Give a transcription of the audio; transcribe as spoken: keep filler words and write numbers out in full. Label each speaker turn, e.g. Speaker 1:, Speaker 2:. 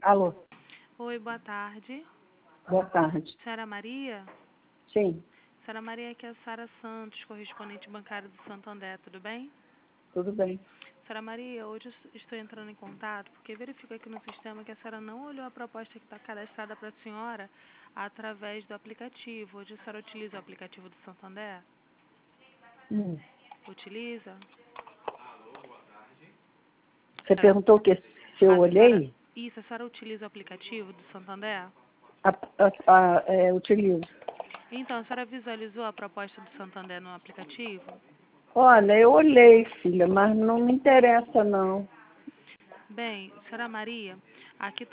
Speaker 1: Alô,
Speaker 2: Oi, boa tarde.
Speaker 1: boa tarde.
Speaker 2: Senhora Maria?
Speaker 1: Sim,
Speaker 2: Senhora Maria, aqui é a Sara Santos, correspondente bancária do Santander, tudo bem?
Speaker 1: tudo bem.
Speaker 2: Senhora Maria, hoje eu estou entrando em contato porque verifico aqui no sistema que a senhora não olhou a proposta que está cadastrada para a senhora através do aplicativo. Hoje a senhora utiliza o aplicativo do Santander?
Speaker 1: Hum.
Speaker 2: Utiliza?
Speaker 1: Você
Speaker 2: Senhora-
Speaker 1: perguntou o que? Se eu
Speaker 2: a senhora,
Speaker 1: olhei?
Speaker 2: isso, a senhora utiliza o aplicativo do Santander?
Speaker 1: A, a, a, é, utilizo.
Speaker 2: Então, a senhora visualizou a proposta do Santander no aplicativo?
Speaker 1: Olha, eu olhei, filha, mas não me interessa, não.
Speaker 2: Bem, senhora Maria, aqui